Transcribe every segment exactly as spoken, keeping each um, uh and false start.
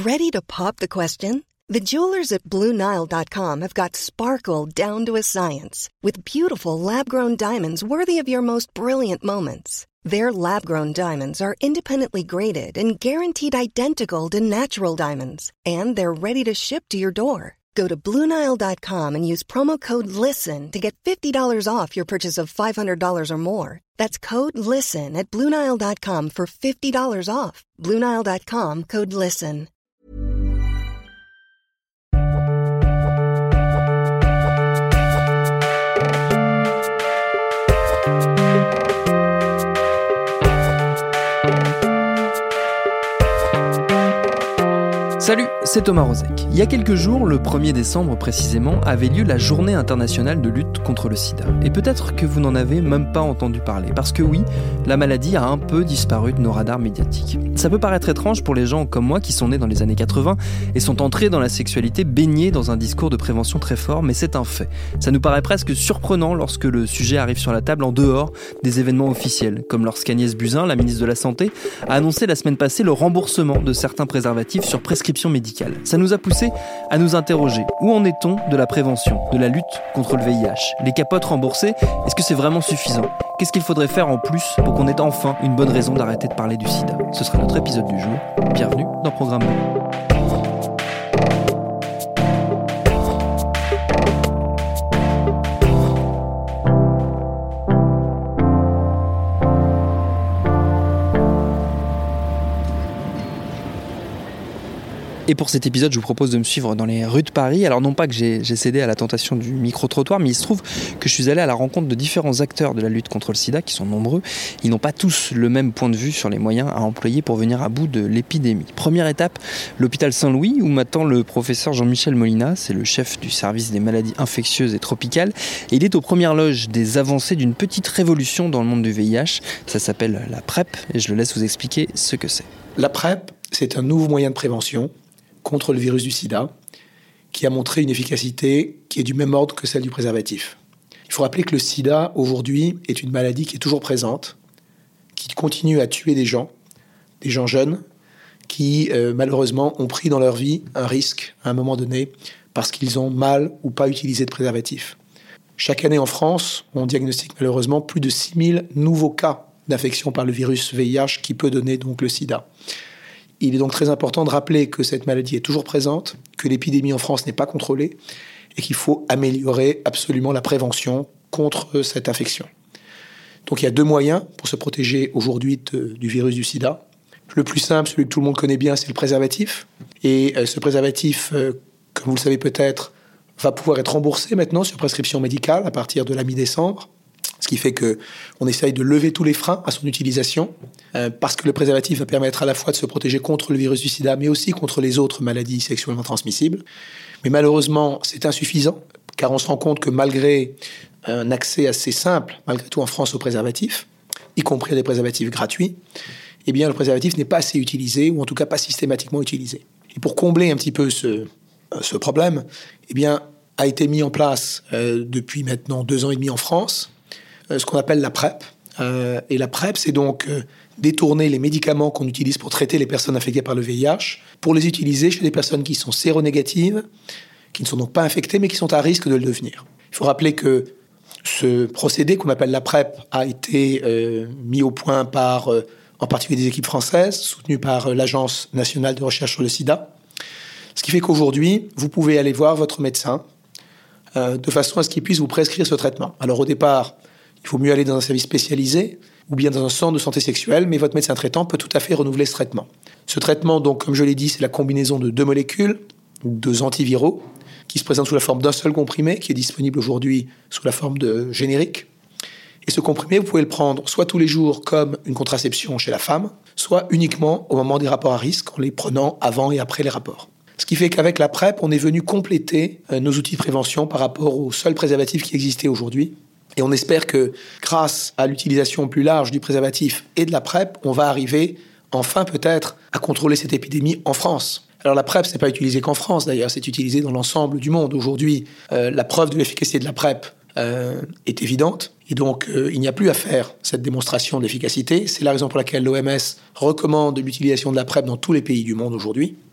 Ready to pop the question? The jewelers at Blue Nile dot com have got sparkle down to a science with beautiful lab-grown diamonds worthy of your most brilliant moments. Their lab-grown diamonds are independently graded and guaranteed identical to natural diamonds, and they're ready to ship to your door. Go to Blue Nile dot com and use promo code LISTEN to get fifty dollars off your purchase of five hundred dollars or more. That's code LISTEN at Blue Nile dot com for fifty dollars off. Blue Nile dot com, code LISTEN. Salut, c'est Thomas Rozek. Il y a quelques jours, le premier décembre précisément, avait lieu la Journée internationale de lutte contre le sida. Et peut-être que vous n'en avez même pas entendu parler, parce que oui, la maladie a un peu disparu de nos radars médiatiques. Ça peut paraître étrange pour les gens comme moi qui sont nés dans les années quatre-vingts et sont entrés dans la sexualité baignés dans un discours de prévention très fort, mais c'est un fait. Ça nous paraît presque surprenant lorsque le sujet arrive sur la table en dehors des événements officiels, comme lorsqu'Agnès Buzyn, la ministre de la Santé, a annoncé la semaine passée le remboursement de certains préservatifs sur prescription médicale. Ça nous a poussé à nous interroger. Où en est-on de la prévention, de la lutte contre le V I H ? Les capotes remboursées, est-ce que c'est vraiment suffisant ? Qu'est-ce qu'il faudrait faire en plus pour qu'on ait enfin une bonne raison d'arrêter de parler du sida ? Ce sera notre épisode du jour. Bienvenue dans Programme B. Et pour cet épisode, je vous propose de me suivre dans les rues de Paris. Alors non pas que j'ai, j'ai cédé à la tentation du micro-trottoir, mais il se trouve que je suis allé à la rencontre de différents acteurs de la lutte contre le sida, qui sont nombreux. Ils n'ont pas tous le même point de vue sur les moyens à employer pour venir à bout de l'épidémie. Première étape, l'hôpital Saint-Louis, où m'attend le professeur Jean-Michel Molina. C'est le chef du service des maladies infectieuses et tropicales. Et il est aux premières loges des avancées d'une petite révolution dans le monde du V I H. Ça s'appelle la PrEP, et je le laisse vous expliquer ce que c'est. La PrEP, c'est un nouveau moyen de prévention contre le virus du sida, qui a montré une efficacité qui est du même ordre que celle du préservatif. Il faut rappeler que le sida, aujourd'hui, est une maladie qui est toujours présente, qui continue à tuer des gens, des gens jeunes, qui, euh, malheureusement, ont pris dans leur vie un risque à un moment donné, parce qu'ils ont mal ou pas utilisé de préservatif. Chaque année en France, on diagnostique malheureusement plus de six mille nouveaux cas d'infection par le virus V I H qui peut donner donc le sida. Il est donc très important de rappeler que cette maladie est toujours présente, que l'épidémie en France n'est pas contrôlée et qu'il faut améliorer absolument la prévention contre cette infection. Donc il y a deux moyens pour se protéger aujourd'hui de, du virus du sida. Le plus simple, celui que tout le monde connaît bien, c'est le préservatif. Et euh, ce préservatif, euh, comme vous le savez peut-être, va pouvoir être remboursé maintenant sur prescription médicale à partir de la mi-décembre. Ce qui fait qu'on essaye de lever tous les freins à son utilisation, euh, parce que le préservatif va permettre à la fois de se protéger contre le virus du sida, mais aussi contre les autres maladies sexuellement transmissibles. Mais malheureusement, c'est insuffisant, car on se rend compte que malgré un accès assez simple, malgré tout en France, aux préservatifs, y compris des préservatifs gratuits, eh bien, le préservatif n'est pas assez utilisé, ou en tout cas pas systématiquement utilisé. Et pour combler un petit peu ce, ce problème, eh bien, a été mis en place euh, depuis maintenant deux ans et demi en France, ce qu'on appelle la PrEP. Euh, et la PrEP, c'est donc euh, détourner les médicaments qu'on utilise pour traiter les personnes infectées par le V I H, pour les utiliser chez des personnes qui sont séronégatives, qui ne sont donc pas infectées, mais qui sont à risque de le devenir. Il faut rappeler que ce procédé qu'on appelle la PrEP a été euh, mis au point par, euh, en particulier des équipes françaises, soutenues par euh, l'Agence nationale de recherche sur le sida. Ce qui fait qu'aujourd'hui, vous pouvez aller voir votre médecin euh, de façon à ce qu'il puisse vous prescrire ce traitement. Alors au départ, il faut mieux aller dans un service spécialisé ou bien dans un centre de santé sexuelle, mais votre médecin traitant peut tout à fait renouveler ce traitement. Ce traitement, donc, comme je l'ai dit, c'est la combinaison de deux molécules, deux antiviraux, qui se présentent sous la forme d'un seul comprimé, qui est disponible aujourd'hui sous la forme de générique. Et ce comprimé, vous pouvez le prendre soit tous les jours comme une contraception chez la femme, soit uniquement au moment des rapports à risque, en les prenant avant et après les rapports. Ce qui fait qu'avec la PrEP, on est venu compléter nos outils de prévention par rapport aux seuls préservatifs qui existaient aujourd'hui. Et on espère que, grâce à l'utilisation plus large du préservatif et de la PrEP, on va arriver, enfin peut-être, à contrôler cette épidémie en France. Alors la PrEP, ce n'est pas utilisé qu'en France, d'ailleurs, c'est utilisé dans l'ensemble du monde. Aujourd'hui, euh, la preuve de l'efficacité de la PrEP euh, est évidente. Et donc, euh, il n'y a plus à faire cette démonstration d'efficacité. C'est la raison pour laquelle l'O M S recommande l'utilisation de la PrEP dans tous les pays du monde aujourd'hui.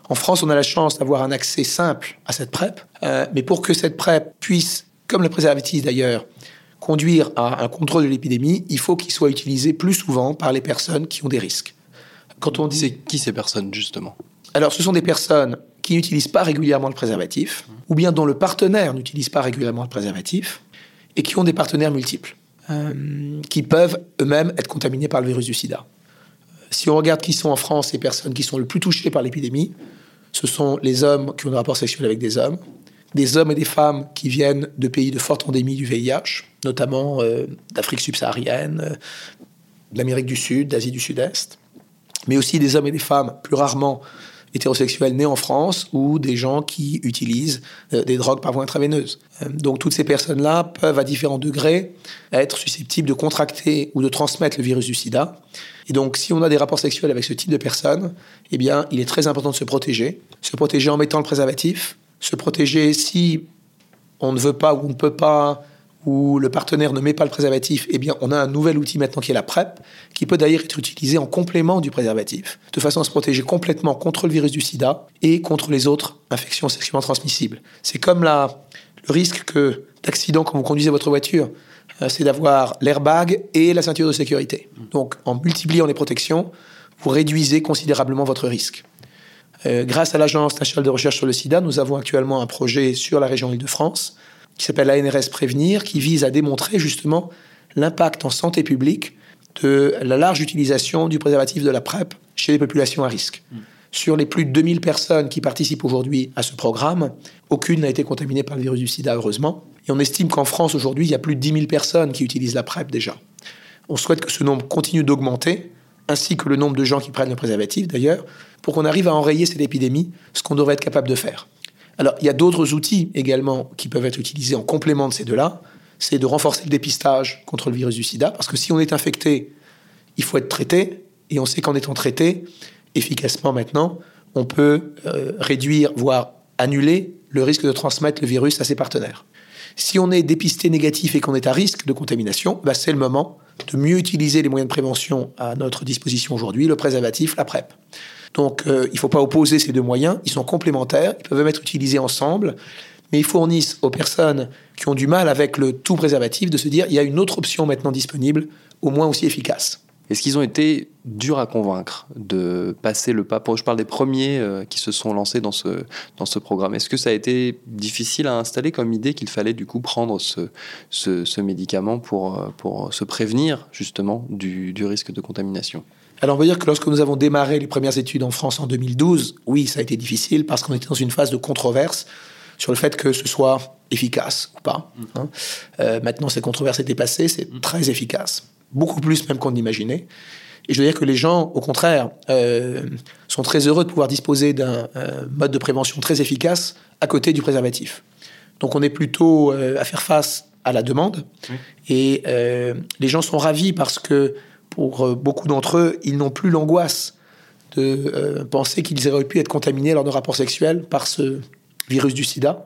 En France, on a la chance d'avoir un accès simple à cette PrEP, euh, mais pour que cette PrEP puisse, comme le préservatif d'ailleurs, conduire à un contrôle de l'épidémie, il faut qu'il soit utilisé plus souvent par les personnes qui ont des risques. Quand on dit... C'est qui ces personnes, justement ? Alors, ce sont des personnes qui n'utilisent pas régulièrement le préservatif, ou bien dont le partenaire n'utilise pas régulièrement le préservatif, et qui ont des partenaires multiples, euh, qui peuvent eux-mêmes être contaminés par le virus du sida. Si on regarde qui sont en France les personnes qui sont le plus touchées par l'épidémie, ce sont les hommes qui ont des rapports sexuels avec des hommes, des hommes et des femmes qui viennent de pays de forte endémie du V I H, notamment euh, d'Afrique subsaharienne, euh, d'Amérique du Sud, d'Asie du Sud-Est, mais aussi des hommes et des femmes, plus rarement hétérosexuels nés en France, ou des gens qui utilisent euh, des drogues par voie intraveineuse. Euh, donc toutes ces personnes-là peuvent, à différents degrés, être susceptibles de contracter ou de transmettre le virus du sida. Et donc, si on a des rapports sexuels avec ce type de personnes, eh bien, il est très important de se protéger. Se protéger en mettant le préservatif. Se protéger si on ne veut pas ou on ne peut pas, ou le partenaire ne met pas le préservatif, eh bien, on a un nouvel outil maintenant qui est la PrEP, qui peut d'ailleurs être utilisé en complément du préservatif, de façon à se protéger complètement contre le virus du sida et contre les autres infections sexuellement transmissibles. C'est comme la, le risque que, d'accident quand vous conduisez votre voiture, c'est d'avoir l'airbag et la ceinture de sécurité. Donc, en multipliant les protections, vous réduisez considérablement votre risque. Euh, grâce à l'Agence nationale de recherche sur le sida, nous avons actuellement un projet sur la région Île-de-France qui s'appelle A N R S Prévenir, qui vise à démontrer justement l'impact en santé publique de la large utilisation du préservatif de la PrEP chez les populations à risque. Mmh. Sur les plus de deux mille personnes qui participent aujourd'hui à ce programme, aucune n'a été contaminée par le virus du sida, heureusement. Et on estime qu'en France, aujourd'hui, il y a plus de dix mille personnes qui utilisent la PrEP déjà. On souhaite que ce nombre continue d'augmenter, ainsi que le nombre de gens qui prennent le préservatif, d'ailleurs, pour qu'on arrive à enrayer cette épidémie, ce qu'on devrait être capable de faire. Alors, il y a d'autres outils également qui peuvent être utilisés en complément de ces deux-là. C'est de renforcer le dépistage contre le virus du sida, parce que si on est infecté, il faut être traité, et on sait qu'en étant traité, efficacement maintenant, on peut euh, réduire, voire annuler le risque de transmettre le virus à ses partenaires. Si on est dépisté négatif et qu'on est à risque de contamination, bah c'est le moment de mieux utiliser les moyens de prévention à notre disposition aujourd'hui, le préservatif, la PrEP. Donc euh, il ne faut pas opposer ces deux moyens, ils sont complémentaires, ils peuvent même être utilisés ensemble, mais ils fournissent aux personnes qui ont du mal avec le tout préservatif de se dire il y a une autre option maintenant disponible, au moins aussi efficace. Est-ce qu'ils ont été durs à convaincre de passer le pas ? Je parle des premiers euh, qui se sont lancés dans ce, dans ce programme. Est-ce que ça a été difficile à installer comme idée qu'il fallait du coup prendre ce, ce, ce médicament pour, pour se prévenir justement du, du risque de contamination ? Alors on peut dire que lorsque nous avons démarré les premières études en France en deux mille douze, oui, ça a été difficile parce qu'on était dans une phase de controverse sur le fait que ce soit efficace ou pas. Hein. Euh, maintenant, cette controverse est dépassée, c'est très efficace. Beaucoup plus même qu'on imaginait. Et je veux dire que les gens, au contraire, euh, sont très heureux de pouvoir disposer d'un euh, mode de prévention très efficace à côté du préservatif. Donc on est plutôt euh, à faire face à la demande. Oui. Et euh, les gens sont ravis parce que pour euh, beaucoup d'entre eux, ils n'ont plus l'angoisse de euh, penser qu'ils auraient pu être contaminés lors de rapports sexuels par ce virus du sida.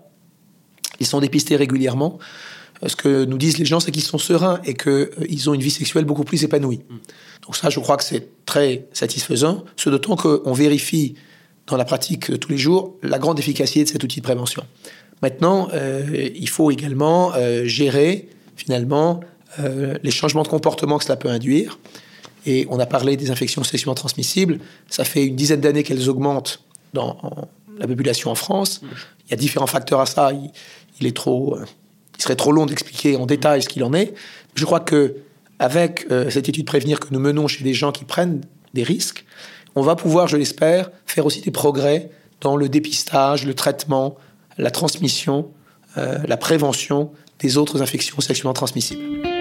Ils sont dépistés régulièrement. Ce que nous disent les gens, c'est qu'ils sont sereins et qu'ils euh, ont une vie sexuelle beaucoup plus épanouie. Mmh. Donc ça, je crois que c'est très satisfaisant, ce d'autant qu'on vérifie dans la pratique euh, tous les jours la grande efficacité de cet outil de prévention. Maintenant, euh, il faut également euh, gérer, finalement, euh, les changements de comportement que cela peut induire. Et on a parlé des infections sexuellement transmissibles. Ça fait une dizaine d'années qu'elles augmentent dans en, la population en France. Mmh. Il y a différents facteurs à ça. Il, il est trop... Euh, Il serait trop long d'expliquer en détail ce qu'il en est. Je crois qu'avec euh, cette étude Prévenir que nous menons chez des gens qui prennent des risques, on va pouvoir, je l'espère, faire aussi des progrès dans le dépistage, le traitement, la transmission, euh, la prévention des autres infections sexuellement transmissibles.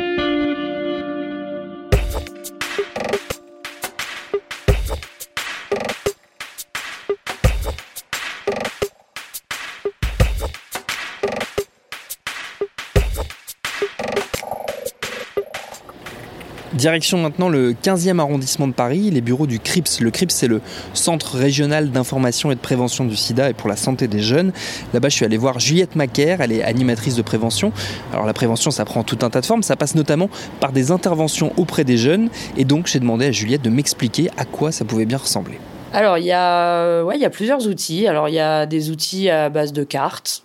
Direction maintenant le quinzième arrondissement de Paris, les bureaux du C R I P S. Le C R I P S, c'est le Centre régional d'information et de prévention du sida et pour la santé des jeunes. Là-bas, je suis allé voir Juliette Macaire, elle est animatrice de prévention. Alors la prévention, ça prend tout un tas de formes, ça passe notamment par des interventions auprès des jeunes. Et donc, j'ai demandé à Juliette de m'expliquer à quoi ça pouvait bien ressembler. Alors, il y a, ouais, il y a plusieurs outils. Alors, il y a des outils à base de cartes.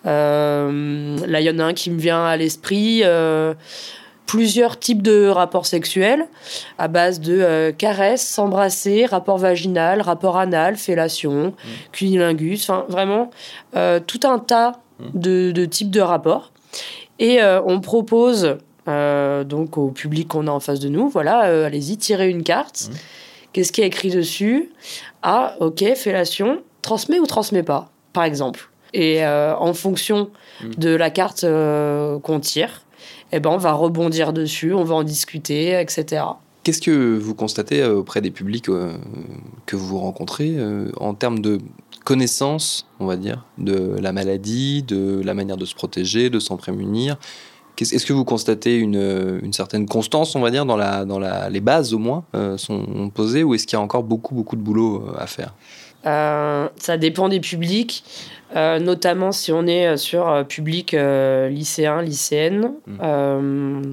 Euh, là, il y en a un qui me vient à l'esprit. Euh, plusieurs types de rapports sexuels à base de euh, caresses, s'embrasser, rapport vaginal, rapport anal, fellation, mmh. cunilingus. Enfin, vraiment, euh, tout un tas de, de types de rapports. Et euh, on propose euh, donc au public qu'on a en face de nous, voilà, euh, allez-y, tirez une carte. Mmh. Qu'est-ce qui est écrit dessus ? Ah, ok, fellation, transmet ou transmet pas, par exemple. Et euh, en fonction mmh. de la carte euh, qu'on tire, eh ben, on va rebondir dessus, on va en discuter, et cetera. Qu'est-ce que vous constatez auprès des publics euh, que vous rencontrez euh, en termes de connaissance, on va dire, de la maladie, de la manière de se protéger, de s'en prémunir ? Est-ce que vous constatez une, une certaine constance, on va dire, dans, la, dans la, les bases au moins euh, sont posées, ou est-ce qu'il y a encore beaucoup, beaucoup de boulot à faire ? euh, Ça dépend des publics, euh, notamment si on est sur euh, public euh, lycéen, lycéenne. Mmh. Euh,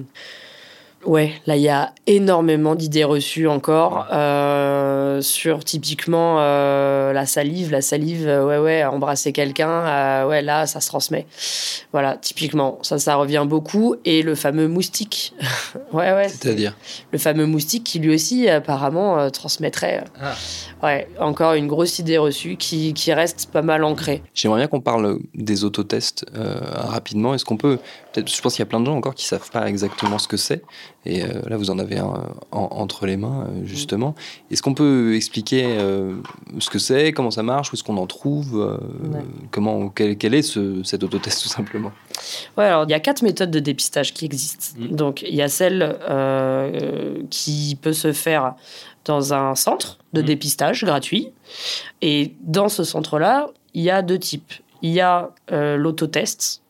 ouais, là, il y a énormément d'idées reçues encore euh, sur typiquement euh, la salive. La salive, euh, ouais, ouais, embrasser quelqu'un, euh, ouais, là, ça se transmet. Voilà, typiquement, ça, ça revient beaucoup. Et le fameux moustique. ouais, ouais. C'est-à-dire ? Le fameux moustique qui, lui aussi, apparemment, euh, transmettrait. Ah. Ouais, encore une grosse idée reçue qui, qui reste pas mal ancrée. J'aimerais bien qu'on parle des autotests euh, rapidement. Est-ce qu'on peut... Peut-être, je pense qu'il y a plein de gens encore qui ne savent pas exactement ce que c'est. Et euh, là, vous en avez un en, entre les mains, euh, justement. Est-ce qu'on peut expliquer euh, ce que c'est, comment ça marche, où est-ce qu'on en trouve euh, ouais. comment, quel, quel est ce, cet autotest, tout simplement ? Ouais, alors il y a quatre méthodes de dépistage qui existent. Mmh. Donc, il y a celle euh, qui peut se faire dans un centre de mmh. dépistage gratuit. Et dans ce centre-là, il y a deux types. Il y a euh, l'autotest.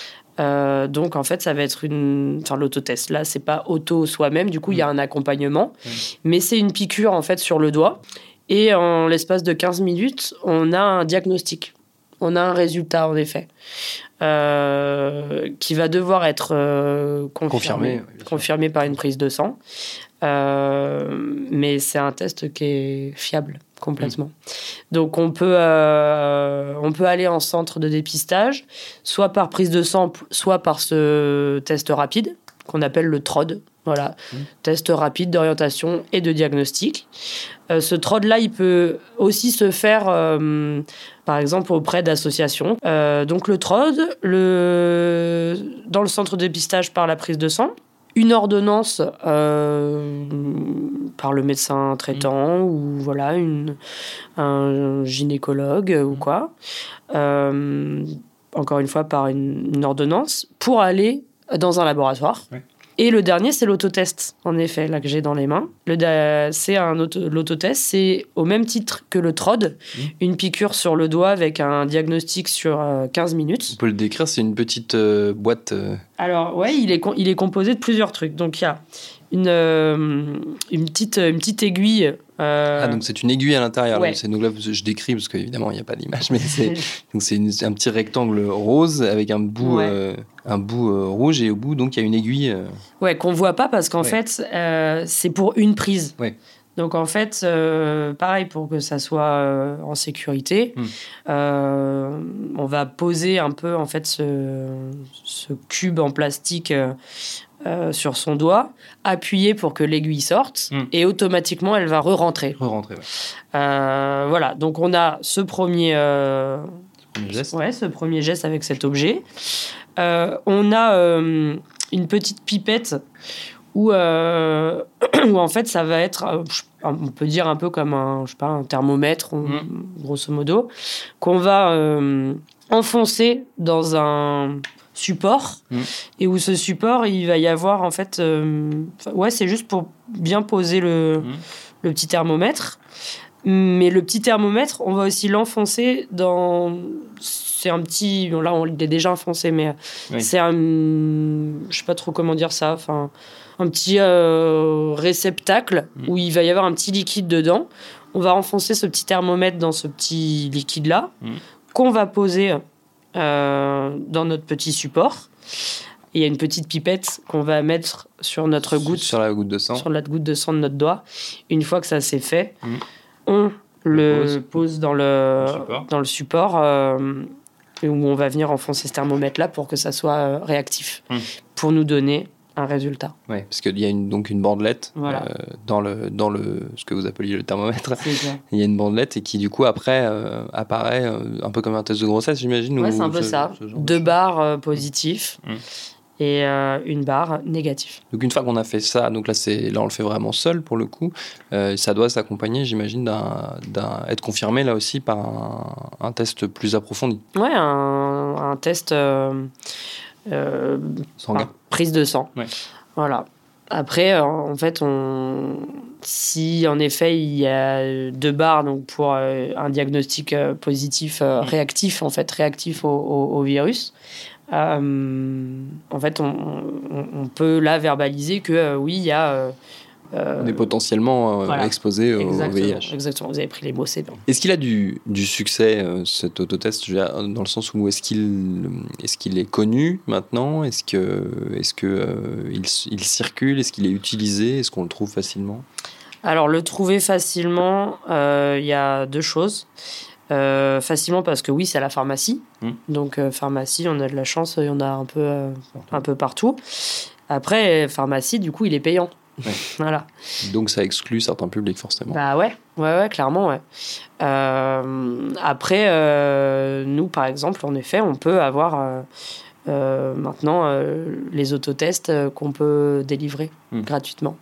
Euh, donc, en fait, ça va être une... Enfin, l'autotest, là, c'est pas auto soi-même. Du coup, il mmh. y a un accompagnement. Mmh. Mais c'est une piqûre, en fait, sur le doigt. Et en l'espace de quinze minutes, on a un diagnostic. On a un résultat, en effet, euh, qui va devoir être euh, confirmé, confirmé, confirmé par une prise de sang. Euh, mais c'est un test qui est fiable complètement. Mmh. Donc on peut, euh, on peut aller en centre de dépistage, soit par prise de sang, soit par ce test rapide qu'on appelle le T R O D. Voilà, mmh. test rapide d'orientation et de diagnostic. Euh, ce T R O D-là, il peut aussi se faire, euh, par exemple, auprès d'associations. Euh, donc le T R O D, le... dans le centre de dépistage par la prise de sang, une ordonnance euh, par le médecin traitant mmh. ou voilà, une, un gynécologue mmh. ou quoi. Euh, encore une fois, par une, une ordonnance pour aller dans un laboratoire. Oui. Et le dernier, c'est l'autotest, en effet, là que j'ai dans les mains. Le, c'est un auto, l'autotest, c'est au même titre que le T R O D, mmh. une piqûre sur le doigt avec un diagnostic sur euh, quinze minutes. On peut le décrire, c'est une petite euh, boîte... Euh... Alors, ouais, il est, il est composé de plusieurs trucs. Donc, il y a une, euh, une, petite, une petite aiguille... Euh... Ah, donc c'est une aiguille à l'intérieur. Ouais. Là, c'est, donc là, je décris, parce qu'évidemment, il n'y a pas d'image, mais c'est, donc c'est une, un petit rectangle rose avec un bout, ouais. euh, un bout euh, rouge, et au bout, donc, il y a une aiguille... Euh... Ouais, qu'on ne voit pas, parce qu'en ouais. fait, euh, c'est pour une prise. Ouais. Donc, en fait, euh, pareil, pour que ça soit euh, en sécurité, mmh. euh, on va poser un peu, en fait, ce, ce cube en plastique... Euh, Euh, sur son doigt, appuyer pour que l'aiguille sorte, mmh. et automatiquement, elle va re-rentrer. Re-rentrer, ouais. Euh, voilà, donc on a ce premier, euh, ce premier geste. Ouais, ce premier geste avec cet objet. Euh, on a euh, une petite pipette où, euh, où, en fait, ça va être, on peut dire un peu comme un, je sais pas, un thermomètre, mmh. grosso modo, qu'on va euh, enfoncer dans un... support, mmh. et où ce support, il va y avoir en fait... Euh, ouais, c'est juste pour bien poser le, mmh. le petit thermomètre. Mais le petit thermomètre, on va aussi l'enfoncer dans... C'est un petit... Bon, là, on l'est déjà enfoncé, mais oui. c'est un... Je sais pas trop comment dire ça. Enfin, un petit euh, réceptacle mmh. où il va y avoir un petit liquide dedans. On va enfoncer ce petit thermomètre dans ce petit liquide-là, mmh. qu'on va poser... Euh, dans notre petit support. Et il y a une petite pipette qu'on va mettre sur notre goutte, sur la goutte de sang, sur la goutte de sang de notre doigt. Une fois que ça c'est fait, mmh. on le, le pose, pose dans le, le support, dans le support euh, où on va venir enfoncer ce thermomètre-là pour que ça soit euh, réactif, mmh. pour nous donner un résultat. Oui, parce qu'il y a une, donc une bandelette voilà. euh, dans, le, dans le, ce que vous appeliez le thermomètre. Il y a une bandelette et qui, du coup, après, euh, apparaît euh, un peu comme un test de grossesse, j'imagine. Oui, ou c'est un peu ce, ça. Ce Deux barres euh, positifs mmh. et euh, une barre négative. Donc, une fois qu'on a fait ça, donc là, c'est, là on le fait vraiment seul, pour le coup, euh, ça doit s'accompagner, j'imagine, d'un, d'un, être confirmé, là aussi, par un, un test plus approfondi. Oui, un, un test... Euh, euh, sanguin. Prise de sang. Ouais. Voilà. Après, en fait, on... si en effet il y a deux barres donc pour euh, un diagnostic euh, positif, euh, réactif, en fait, réactif au, au, au virus, euh, en fait, on, on, on peut là verbaliser que euh, oui, il y a. Euh, Euh, on est potentiellement euh, voilà. exposé au exactement, V I H. Exactement, vous avez pris les mots, c'est bien. Est-ce qu'il a du, du succès, euh, cet autotest, dans le sens où est-ce qu'il, est-ce qu'il est connu maintenant ? Est-ce que, est-ce que, euh, il, il circule ? Est-ce qu'il est utilisé ? Est-ce qu'on le trouve facilement ? Alors, le trouver facilement, il euh, y a deux choses. Euh, facilement parce que oui, c'est à la pharmacie. Mmh. Donc, euh, pharmacie, on a de la chance, il y en a un peu, euh, un peu partout. Après, pharmacie, du coup, il est payant. Ouais. Voilà. Donc ça exclut certains publics forcément. Bah ouais, ouais, ouais, clairement, ouais. Euh, après, euh, nous, par exemple, en effet, on peut avoir euh, euh, maintenant euh, les autotests qu'on peut délivrer mmh. gratuitement.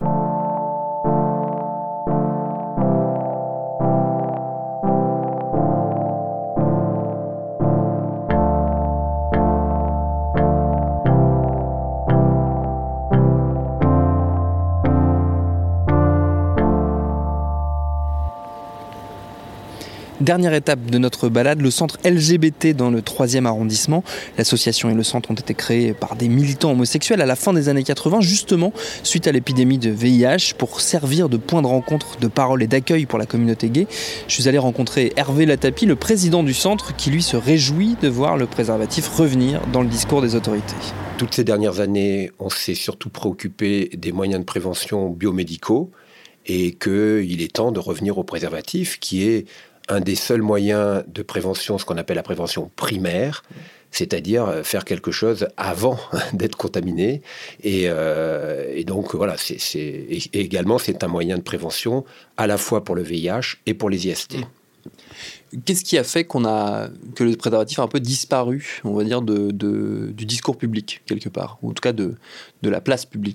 Dernière étape de notre balade, le centre L G B T dans le troisième arrondissement. L'association et le centre ont été créés par des militants homosexuels à la fin des années quatre-vingts, justement suite à l'épidémie de V I H, pour servir de point de rencontre, de parole et d'accueil pour la communauté gay. Je suis allé rencontrer Hervé Latapy, le président du centre, qui lui se réjouit de voir le préservatif revenir dans le discours des autorités. Toutes ces dernières années, on s'est surtout préoccupé des moyens de prévention biomédicaux et qu'il est temps de revenir au préservatif, qui est un des seuls moyens de prévention, ce qu'on appelle la prévention primaire, c'est-à-dire faire quelque chose avant d'être contaminé. Et, euh, et donc, voilà, c'est, c'est, et également, c'est un moyen de prévention à la fois pour le V I H et pour les I S T. Qu'est-ce qui a fait qu'on a, que le préservatif a un peu disparu, on va dire, de, de, du discours public, quelque part, ou en tout cas de, de la place publique ?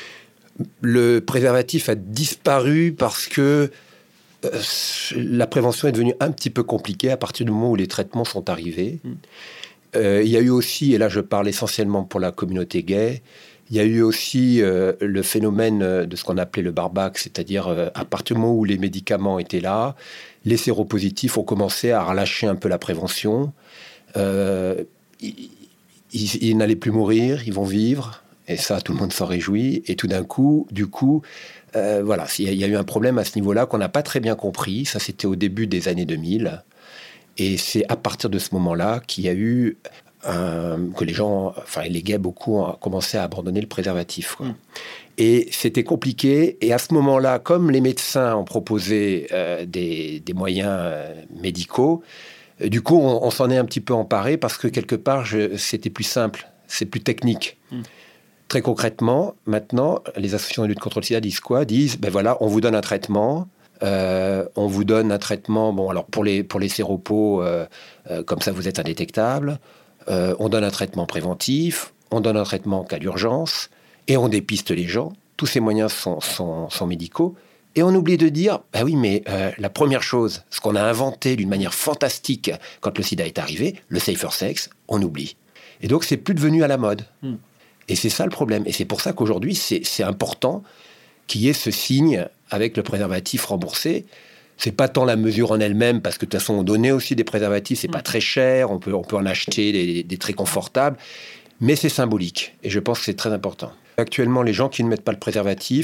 Le préservatif a disparu parce que Euh, la prévention est devenue un petit peu compliquée à partir du moment où les traitements sont arrivés. Mmh. Euh, il y a eu aussi, et là je parle essentiellement pour la communauté gay, il y a eu aussi euh, le phénomène de ce qu'on appelait le barbac, c'est-à-dire euh, à partir du moment où les médicaments étaient là, les séropositifs ont commencé à relâcher un peu la prévention. Euh, ils, ils, ils n'allaient plus mourir, ils vont vivre, et ça tout le monde s'en réjouit, et tout d'un coup, du coup, Euh, voilà, il y, y a eu un problème à ce niveau-là qu'on n'a pas très bien compris. Ça, c'était au début des années deux mille. Et c'est à partir de ce moment-là qu'il y a eu un, que les gens, enfin les gays, beaucoup, ont commencé à abandonner le préservatif, quoi. Mmh. Et c'était compliqué. Et à ce moment-là, comme les médecins ont proposé euh, des, des moyens euh, médicaux, euh, du coup, on, on s'en est un petit peu emparé parce que quelque part, je, c'était plus simple, c'est plus technique. Mmh. Très concrètement, maintenant, les associations de lutte contre le sida disent quoi ? Disent, ben voilà, on vous donne un traitement, euh, on vous donne un traitement, bon, alors pour les, pour les séropos, euh, euh, comme ça vous êtes indétectable, euh, on donne un traitement préventif, on donne un traitement en cas d'urgence, et on dépiste les gens. Tous ces moyens sont, sont, sont médicaux. Et on oublie de dire, ben oui, mais euh, la première chose, ce qu'on a inventé d'une manière fantastique quand le sida est arrivé, le safer sex, on oublie. Et donc, c'est plus devenu à la mode. Mmh. Et c'est ça le problème. Et c'est pour ça qu'aujourd'hui, c'est, c'est important qu'il y ait ce signe avec le préservatif remboursé. C'est pas tant la mesure en elle-même, parce que de toute façon, on donnait aussi des préservatifs, c'est pas très cher, on peut, on peut en acheter des, des très confortables, mais c'est symbolique. Et je pense que c'est très important. Actuellement, les gens qui ne mettent pas le préservatif,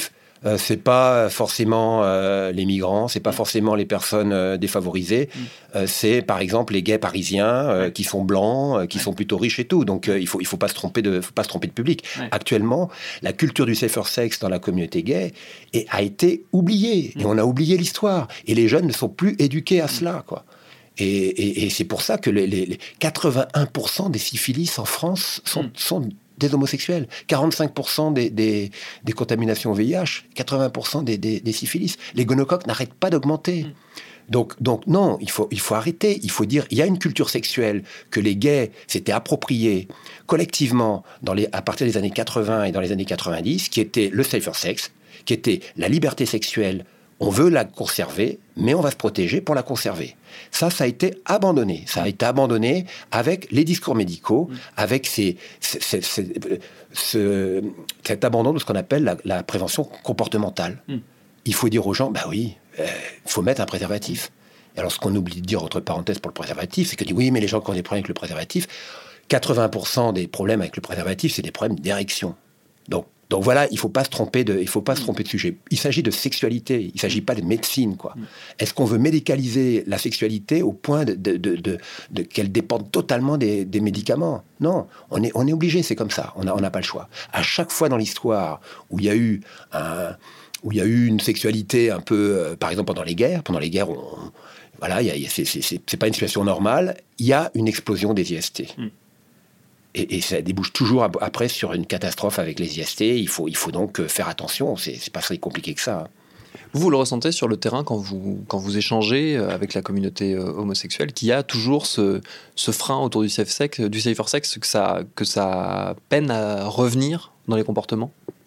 Euh, c'est pas forcément euh, les migrants, c'est pas forcément les personnes euh, défavorisées. Mmh. Euh, c'est par exemple les gays parisiens euh, qui sont blancs, euh, qui ouais. sont plutôt riches et tout. Donc euh, il faut il faut pas se tromper de faut pas se tromper de public. Ouais. Actuellement, la culture du safer sex dans la communauté gay est, a été oubliée mmh. et on a oublié l'histoire. Et les jeunes ne sont plus éduqués à mmh. cela, quoi. Et, et, et c'est pour ça que les, les, les quatre-vingt-un pour cent des syphilis en France sont, mmh. sont des homosexuels. quarante-cinq pour cent des, des, des contaminations au V I H, quatre-vingts pour cent des, des, des syphilis. Les gonocoques n'arrêtent pas d'augmenter. Mmh. Donc, donc non, il faut, il faut arrêter. Il faut dire, il y a une culture sexuelle que les gays s'étaient appropriée collectivement dans les, à partir des années quatre-vingts et dans les années quatre-vingt-dix, qui était le safer sex, qui était la liberté sexuelle. On veut la conserver, mais on va se protéger pour la conserver. Ça, ça a été abandonné. Ça a été abandonné avec les discours médicaux, mmh. avec ces, ces, ces, ces, ce, cet abandon de ce qu'on appelle la, la prévention comportementale. Mmh. Il faut dire aux gens, bah oui, il euh, faut mettre un préservatif. Et alors, ce qu'on oublie de dire, entre parenthèses, pour le préservatif, c'est que dit oui, mais les gens qui ont des problèmes avec le préservatif, quatre-vingts pour cent des problèmes avec le préservatif, c'est des problèmes d'érection. Donc, Donc voilà, il ne faut pas se tromper de, il faut pas se tromper de sujet. Il s'agit de sexualité, il ne s'agit pas de médecine, quoi. Est-ce qu'on veut médicaliser la sexualité au point de, de, de, de, de qu'elle dépende totalement des, des médicaments? Non, on est, on est obligé, c'est comme ça, on n'a on n'a pas le choix. À chaque fois dans l'histoire où il y a eu un, où il y a eu une sexualité un peu, euh, par exemple pendant les guerres, pendant les guerres, on, voilà, y a, y a, c'est, c'est, c'est, c'est pas une situation normale, il y a une explosion des I S T. Mm. Et, et ça débouche toujours après sur une catastrophe avec les I S T. Il faut, il faut donc faire attention. C'est, c'est pas très compliqué que ça. Vous, vous le ressentez sur le terrain quand vous, quand vous échangez avec la communauté homosexuelle, qu'il y a toujours ce, ce frein autour du safe sex, du safer sex, que ça, que ça peine à revenir dans les comportements?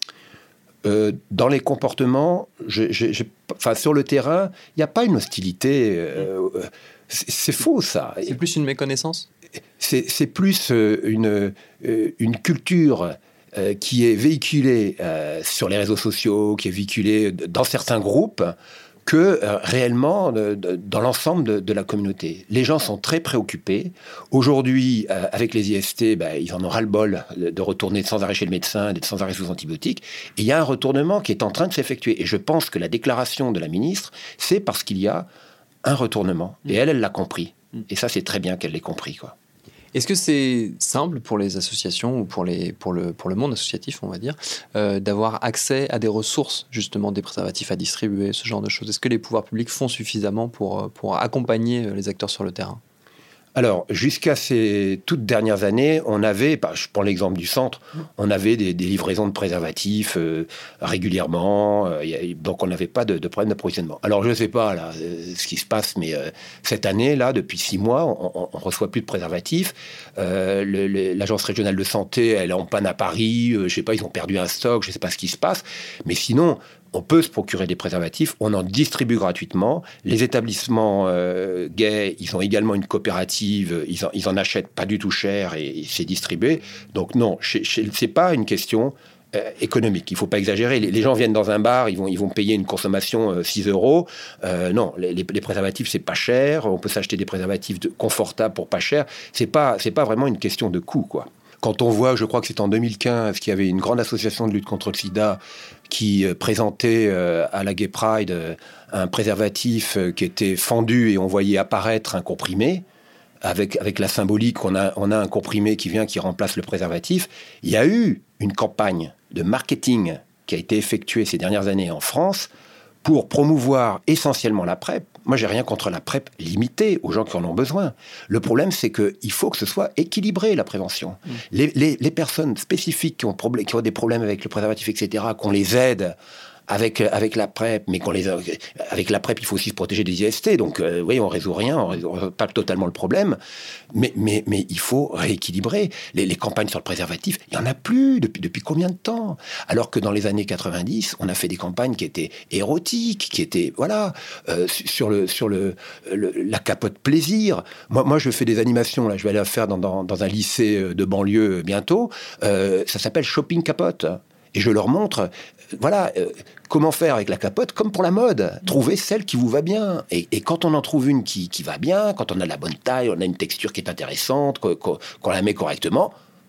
Euh, dans les comportements, je, je, je, enfin, sur le terrain, il n'y a pas une hostilité. Euh, c'est, c'est faux, ça. C'est plus une méconnaissance? C'est, c'est plus euh, une, euh, une culture euh, qui est véhiculée euh, sur les réseaux sociaux, qui est véhiculée dans certains groupes, que euh, réellement de, de, dans l'ensemble de, de la communauté. Les gens sont très préoccupés. Aujourd'hui, euh, avec les I S T, bah, ils en ont ras-le-bol de retourner sans arrêt chez le médecin, d'être sans arrêt sous antibiotiques. Et il y a un retournement qui est en train de s'effectuer. Et je pense que la déclaration de la ministre, c'est parce qu'il y a un retournement. Et elle, elle l'a compris. Et ça, c'est très bien qu'elle l'ait compris, quoi. Est-ce que c'est simple pour les associations ou pour, les, pour, le, pour le monde associatif, on va dire, euh, d'avoir accès à des ressources, justement, des préservatifs à distribuer, ce genre de choses? Est-ce que les pouvoirs publics font suffisamment pour, pour accompagner les acteurs sur le terrain? Alors, jusqu'à ces toutes dernières années, on avait, bah, je prends l'exemple du centre, on avait des, des livraisons de préservatifs euh, régulièrement, euh, y a, donc on n'avait pas de, de problème d'approvisionnement. Alors, je ne sais pas là, euh, ce qui se passe, mais euh, cette année, là, depuis six mois, on ne reçoit plus de préservatifs. Euh, le, le, l'agence régionale de santé, elle est en panne à Paris, euh, je ne sais pas, ils ont perdu un stock, je ne sais pas ce qui se passe, mais sinon... On peut se procurer des préservatifs, on en distribue gratuitement. Les établissements euh, gays, ils ont également une coopérative, ils en, ils en achètent pas du tout cher et, et c'est distribué. Donc non, c'est, c'est pas une question euh, économique, il ne faut pas exagérer. Les, les gens viennent dans un bar, ils vont, ils vont payer une consommation euh, six euros. Euh, non, les, les, les préservatifs, c'est pas cher. On peut s'acheter des préservatifs de, confortables pour pas cher. C'est pas, c'est pas vraiment une question de coût, quoi. Quand on voit, je crois que c'est en deux mille quinze, qu'il y avait une grande association de lutte contre le sida qui euh, présentait euh, à la Gay Pride euh, un préservatif euh, qui était fendu et on voyait apparaître un comprimé, avec, avec la symbolique qu'on a, on a un comprimé qui vient, qui remplace le préservatif. Il y a eu une campagne de marketing qui a été effectuée ces dernières années en France pour promouvoir essentiellement la PrEP. Moi, j'ai rien contre la PrEP limitée aux gens qui en ont besoin. Le problème, c'est qu'il faut que ce soit équilibré, la prévention. Mmh. Les, les, les personnes spécifiques qui ont, problème, qui ont des problèmes avec le préservatif, et cetera, qu'on les aide avec, avec la PrEP, mais qu'on les, avec la PrEP, il faut aussi se protéger des I S T. Donc, euh, oui, on ne résout rien, on ne résout pas totalement le problème. Mais, mais, mais il faut rééquilibrer. Les, les campagnes sur le préservatif, il n'y en a plus depuis, depuis combien de temps? Alors que dans les années quatre-vingt-dix, on a fait des campagnes qui étaient érotiques, qui étaient, voilà, euh, sur, le, sur le, le, la capote plaisir. Moi, moi, je fais des animations, là, je vais aller la faire dans, dans, dans un lycée de banlieue bientôt. Euh, ça s'appelle Shopping Capote. Et je leur montre, voilà, euh, comment faire avec la capote, comme pour la mode. Trouver celle qui vous va bien. Et, et quand on en trouve une qui, qui va bien, quand on a la bonne taille, on a une texture qui est intéressante, qu'on, qu'on la met correctement,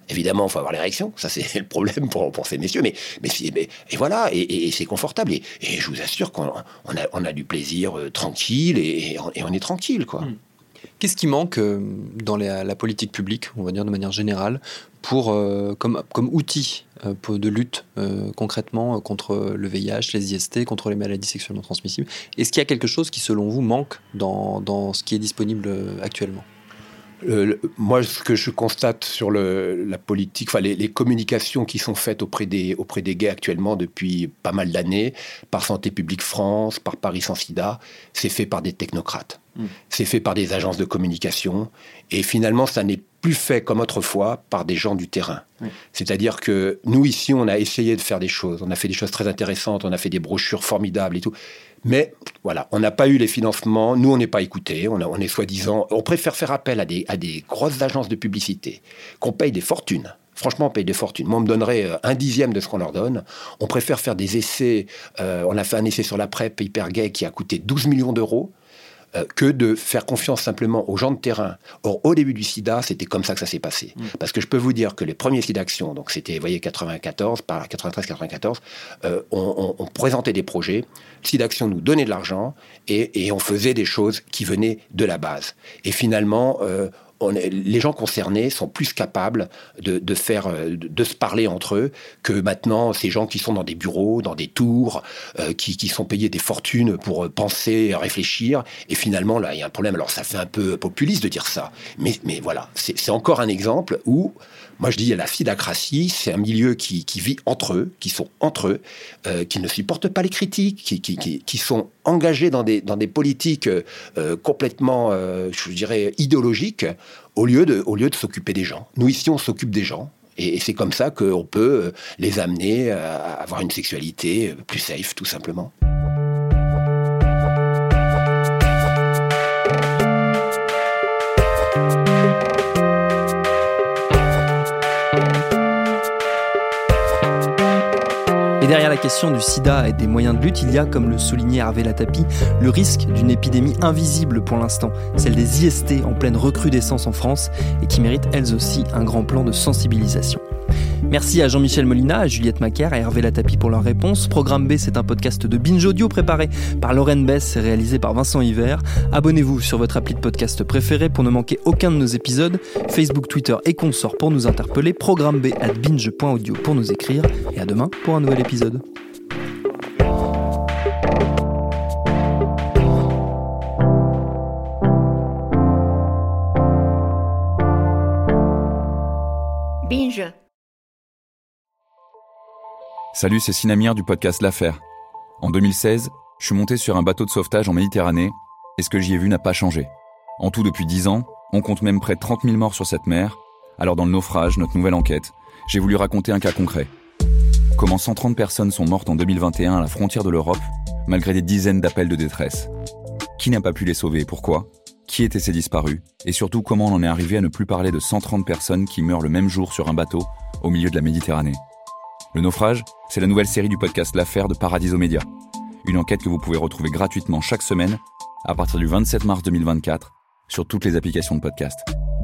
Évidemment, il faut avoir l'érection, ça c'est le problème pour, pour ces messieurs, mais, mais, mais et voilà, et, et, et c'est confortable. Et, et je vous assure qu'on on a, on a du plaisir euh, tranquille, et, et, on, et on est tranquille, quoi. Mmh. Qu'est-ce qui manque euh, dans la, la politique publique, on va dire de manière générale, pour, euh, comme, comme outil euh, pour, de lutte euh, concrètement euh, contre le V I H, les I S T, contre les maladies sexuellement transmissibles? Est-ce qu'il y a quelque chose qui, selon vous, manque dans, dans ce qui est disponible actuellement? Euh, le, moi, ce que je constate sur le, la politique, enfin les, les communications qui sont faites auprès des, auprès des gays actuellement depuis pas mal d'années, par Santé publique France, par Paris sans sida, c'est fait par des technocrates. Mmh. C'est fait par des agences de communication. Et finalement, ça n'est plus fait comme autrefois par des gens du terrain. Mmh. C'est-à-dire que nous, ici, on a essayé de faire des choses. On a fait des choses très intéressantes. On a fait des brochures formidables et tout. Mais voilà, on n'a pas eu les financements. Nous, on n'est pas écoutés. On, a, on est soi-disant... On préfère faire appel à des, à des grosses agences de publicité qu'on paye des fortunes. Franchement, on paye des fortunes. Moi, on me donnerait un dixième de ce qu'on leur donne. On préfère faire des essais. Euh, on a fait un essai sur la PrEP hyper gay qui a coûté douze millions d'euros. Euh, que de faire confiance simplement aux gens de terrain. Or, au début du sida, c'était comme ça que ça s'est passé. Mmh. Parce que je peux vous dire que les premiers SIDAction, donc c'était, vous voyez, quatre-vingt-quatorze, par quatre-vingt-treize quatre-vingt-quatorze, euh, on, on, on présentait des projets, SIDAction nous donnait de l'argent, et, et on faisait des choses qui venaient de la base. Et finalement... Euh, On est, les gens concernés sont plus capables de, de, faire, de, de se parler entre eux que maintenant ces gens qui sont dans des bureaux, dans des tours, euh, qui, qui sont payés des fortunes pour penser, réfléchir. Et finalement, là, il y a un problème. Alors, ça fait un peu populiste de dire ça. Mais, mais voilà, c'est, c'est encore un exemple où, moi je dis, la sidacratie, c'est un milieu qui, qui vit entre eux, qui sont entre eux, euh, qui ne supportent pas les critiques, qui, qui, qui, qui sont engagés dans des, dans des politiques euh, complètement, euh, je dirais, idéologiques, au lieu de, au lieu de s'occuper des gens. Nous, ici, on s'occupe des gens. Et, et c'est comme ça qu'on peut les amener à avoir une sexualité plus safe, tout simplement. Et derrière la question du sida et des moyens de lutte, il y a, comme le soulignait Hervé Latapi, le risque d'une épidémie invisible pour l'instant, celle des I S T en pleine recrudescence en France et qui méritent elles aussi un grand plan de sensibilisation. Merci à Jean-Michel Molina, à Juliette Macaire et à Hervé Latapi pour leurs réponses. Programme B, c'est un podcast de Binge Audio préparé par Lorraine Bess et réalisé par Vincent Hiver. Abonnez-vous sur votre appli de podcast préféré pour ne manquer aucun de nos épisodes. Facebook, Twitter et consorts pour nous interpeller. Programme B at binge point audio pour nous écrire. Et à demain pour un nouvel épisode. Binge. Salut, c'est Sinamir du podcast L'Affaire. En deux mille seize, je suis monté sur un bateau de sauvetage en Méditerranée et ce que j'y ai vu n'a pas changé. En tout, depuis dix ans, on compte même près de trente mille morts sur cette mer. Alors dans le naufrage, notre nouvelle enquête, j'ai voulu raconter un cas concret. Comment cent trente personnes sont mortes en deux mille vingt et un à la frontière de l'Europe, malgré des dizaines d'appels de détresse. Qui n'a pas pu les sauver et pourquoi ? Qui étaient ces disparus ? Et surtout, comment on en est arrivé à ne plus parler de cent trente personnes qui meurent le même jour sur un bateau au milieu de la Méditerranée ? Le naufrage, c'est la nouvelle série du podcast L'Affaire de Paradiso Média. Une enquête que vous pouvez retrouver gratuitement chaque semaine à partir du vingt-sept mars deux mille vingt-quatre sur toutes les applications de podcast.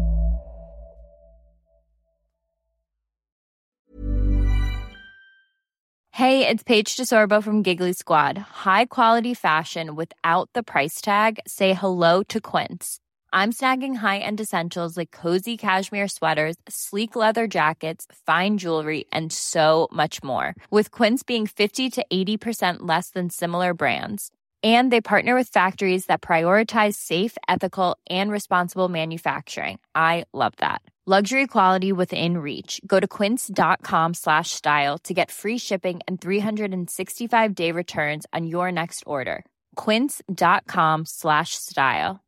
Hey, it's Paige DeSorbo from Giggly Squad. High quality fashion without the price tag. Say hello to Quince. I'm snagging high-end essentials like cozy cashmere sweaters, sleek leather jackets, fine jewelry, and so much more. With Quince being fifty to eighty percent less than similar brands. And they partner with factories that prioritize safe, ethical, and responsible manufacturing. I love that. Luxury quality within reach. Go to quince.com slash style to get free shipping and three sixty-five day returns on your next order. Quince.com slash style.